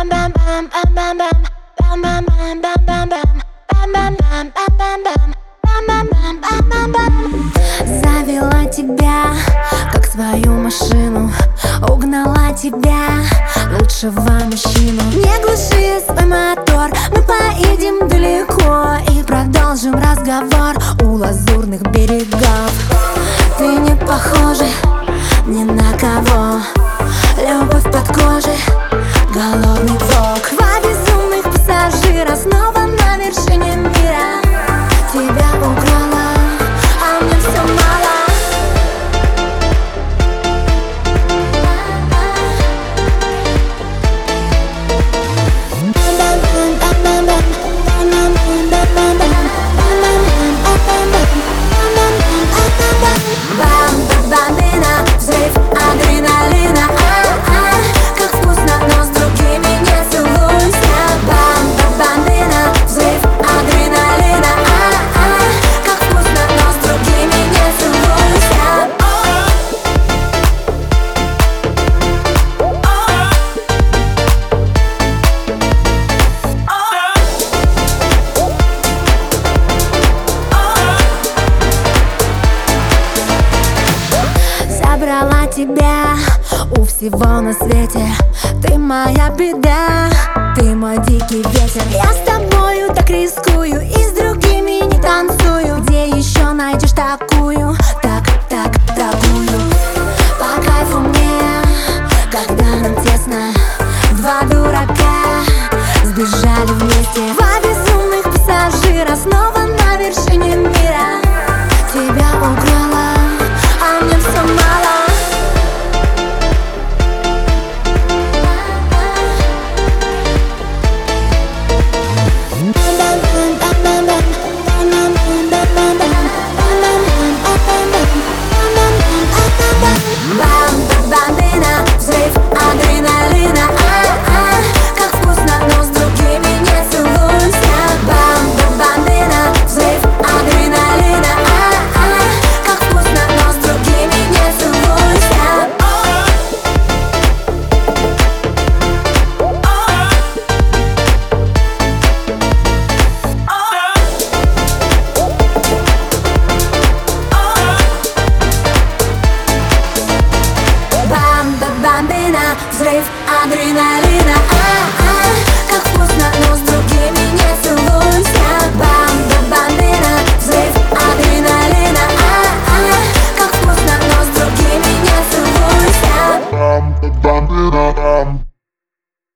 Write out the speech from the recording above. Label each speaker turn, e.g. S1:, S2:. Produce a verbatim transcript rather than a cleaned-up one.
S1: Завела тебя, как свою машину, угнала тебя, лучшего мужчину. Не глуши свой мотор, мы поедем далеко и продолжим разговор у лазурных берегов. Ты не похожа ни на кого, любовь под кожей, голодный волк. Два безумных пассажира снова на вершине мира. Тебя украла, а мне все мало. Бам-бам-бамбина, взрыв адреналина, а-а, как вкусно, но с другими не целуйся. Бам-бам-бамбина, взрыв адреналина, а-а, как вкусно, но с другими не целуйся. Забрала тебя у всего на свете. Ты моя беда, ты мой дикий ветер. Я с тобою так рискую и с другими не танцую. Где еще найдешь такую, так, так, такую? По кайфу мне, когда нам тесно. Два дурака сбежали вместе. Два безумных пассажира снова на вершине мира. Тебя украла,